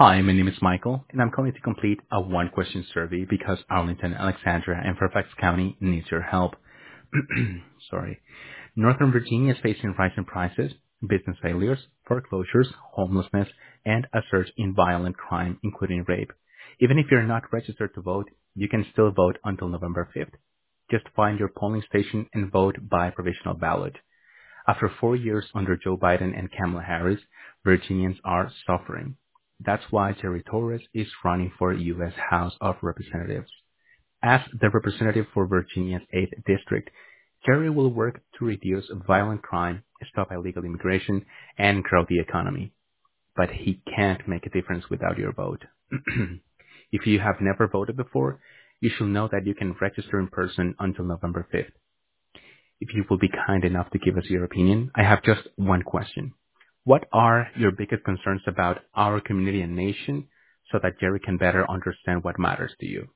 Hi, my name is Michael, and I'm calling to complete a one-question survey because Arlington, Alexandria, and Fairfax County needs your help. Sorry. Northern Virginia is facing rising prices, business failures, foreclosures, homelessness, and a surge in violent crime, including rape. Even if you're not registered to vote, you can still vote until November 5th. Just find your polling station and vote by provisional ballot. After 4 years under Joe Biden and Kamala Harris, Virginians are suffering. That's why Jerry Torres is running for U.S. House of Representatives. As the representative for Virginia's 8th District, Jerry will work to reduce violent crime, stop illegal immigration, and grow the economy. But he can't make a difference without your vote. If you have never voted before, you should know that you can register in person until November 5th. If you will be kind enough to give us your opinion, I have just one question. What are your biggest concerns about our community and nation so that Jerry can better understand what matters to you?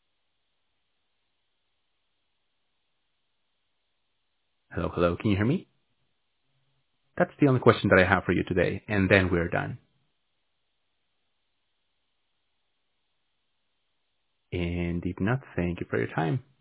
Hello, hello, can you hear me? That's the only question that I have for you today, and then we're done. And if not, thank you for your time.